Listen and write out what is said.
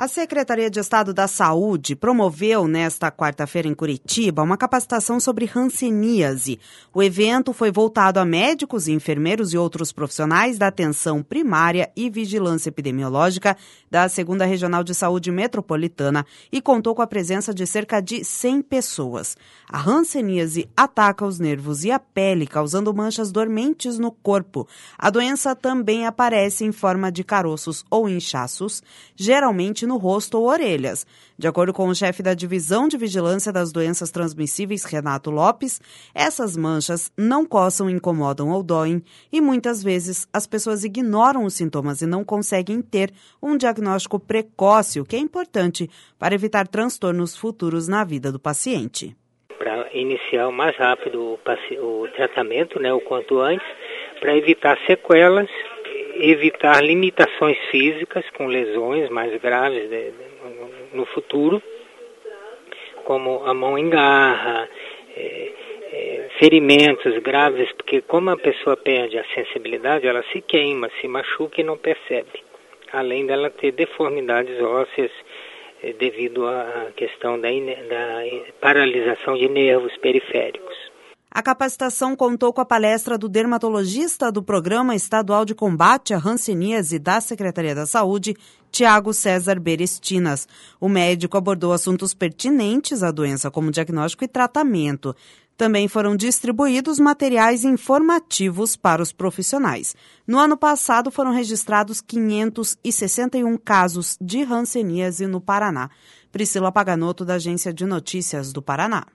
A Secretaria de Estado da Saúde promoveu nesta quarta-feira em Curitiba uma capacitação sobre hanseníase. O evento foi voltado a médicos, enfermeiros e outros profissionais da atenção primária e vigilância epidemiológica da 2ª Regional de Saúde Metropolitana e contou com a presença de cerca de 100 pessoas. A hanseníase ataca os nervos e a pele, causando manchas dormentes no corpo. A doença também aparece em forma de caroços ou inchaços, geralmente no rosto ou orelhas. De acordo com o chefe da Divisão de Vigilância das Doenças Transmissíveis, Renato Lopes, essas manchas não coçam, incomodam ou doem e muitas vezes as pessoas ignoram os sintomas e não conseguem ter um diagnóstico precoce, o que é importante para evitar transtornos futuros na vida do paciente. Para iniciar o mais rápido o tratamento, o quanto antes, para evitar sequelas, evitar limitações físicas com lesões mais graves no futuro, como a mão em garra, ferimentos graves, porque como a pessoa perde a sensibilidade, ela se queima, se machuca e não percebe, além dela ter deformidades ósseas devido à questão da paralisação de nervos periféricos. A capacitação contou com a palestra do dermatologista do Programa Estadual de Combate à Hanseníase da Secretaria da Saúde, Tiago César Berestinas. O médico abordou assuntos pertinentes à doença, como diagnóstico e tratamento. Também foram distribuídos materiais informativos para os profissionais. No ano passado, foram registrados 561 casos de hanseníase no Paraná. Priscila Paganotto, da Agência de Notícias do Paraná.